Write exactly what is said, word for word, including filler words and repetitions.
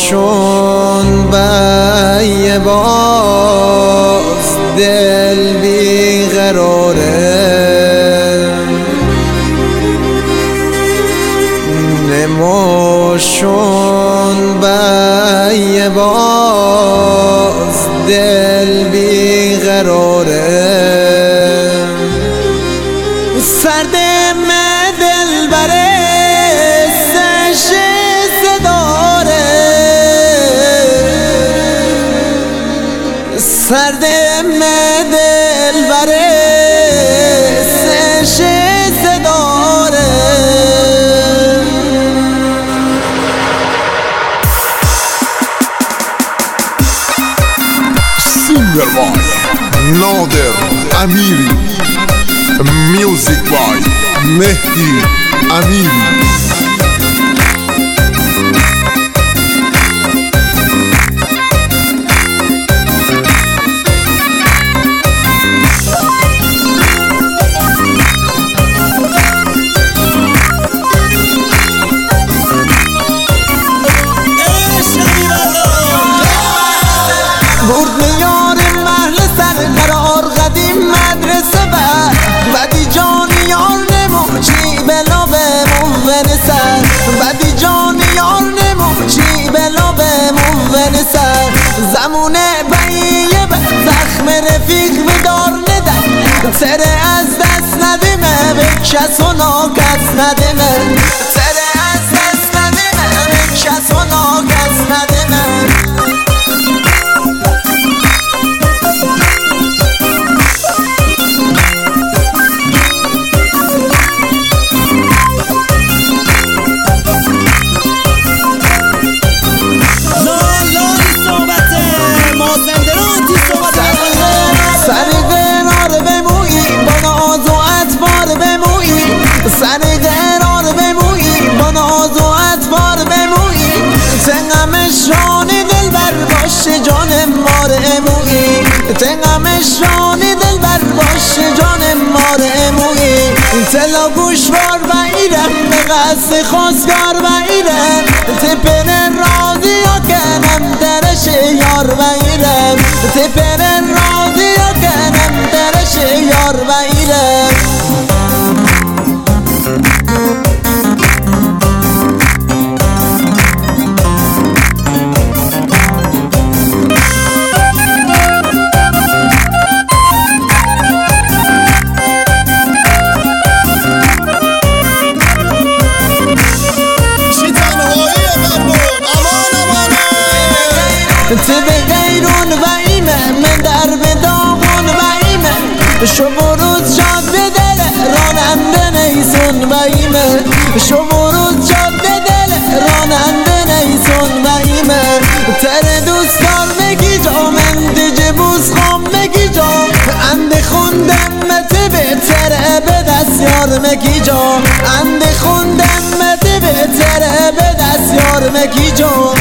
نماشون بیه باز دل بیقراره، نماشون بیه باز دل بیقراره. سرد من دل بره سشست داره، سرد من دل بره سشست داره. Singer by Nader Amiri, Music by Mehdi Amiri. برد میار محل سر قرار قدیم مدرسه و بدی جان یار نمو چی بلا بمون ونسر، بدی جان یار نمو چی بلا بمون ونسر. زمونه بیه به زخم رفیق بدار ندن، تره از دست ندیمه به کس و ناکس ندیمه، تره از دست ندیمه به کس و ناکس ندیمه. سر قرار بمویی با ناز و اطوار بمویی، تنگمش رانی دل بر باشه جان مار امویی، تنگمش رانی دل بر باشه جان مار امویی. تلا گوشوار و ایرم به قصد خواستگار و ایرم، تپن راضی ها کنم درش یار و ایرم، تپن راضی ها کنم درش یار و ایرم. ته به غیرون و ایمه من در به داغون و ایمه، شب و روز جاد به دل راننده نیسون و ایمه، شب و روز جاد به دل راننده نیسون و ایمه. تر دوستان مگی جا من دیجه بوز خام مگی جا، اند خوندم مته به تره به دستیار مگی جا، اند خوندم مته به تره به دستیار مگی جا.